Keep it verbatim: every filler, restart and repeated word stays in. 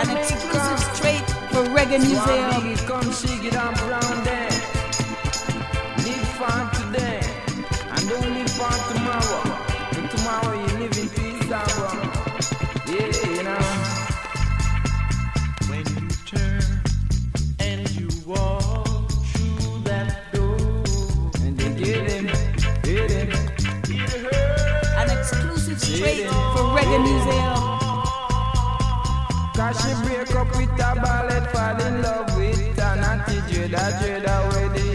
An exclusive straight for Reggae Museum. Come shake it on brown there. Live for today and don't live for tomorrow. And tomorrow you live in peace and wrong. Yeah, you know. When you turn and you walk through that door, And they get him, get him. An exclusive straight for Reggae Museum. Cause she break up with a ballet, fall in love with an attitude, a dread away.